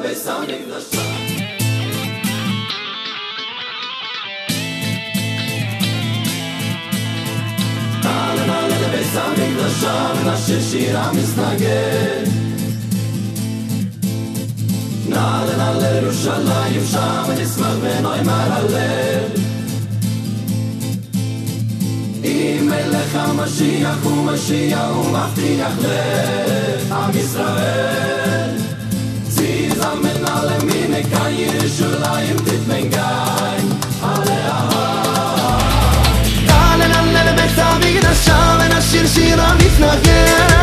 לבית המקדש. נעלה לבית המקדש ונשיר שיר המסנגד. נעלה לירושלים שם ונשמח ונאמר הלל. אם מלך המשיח הוא משיח ומבטיח לעם ישראל. זיזמן alle mine kan Jerusalem dit men gain עליה. נעלה לבית המקדש ונשיר שיר המתנגד.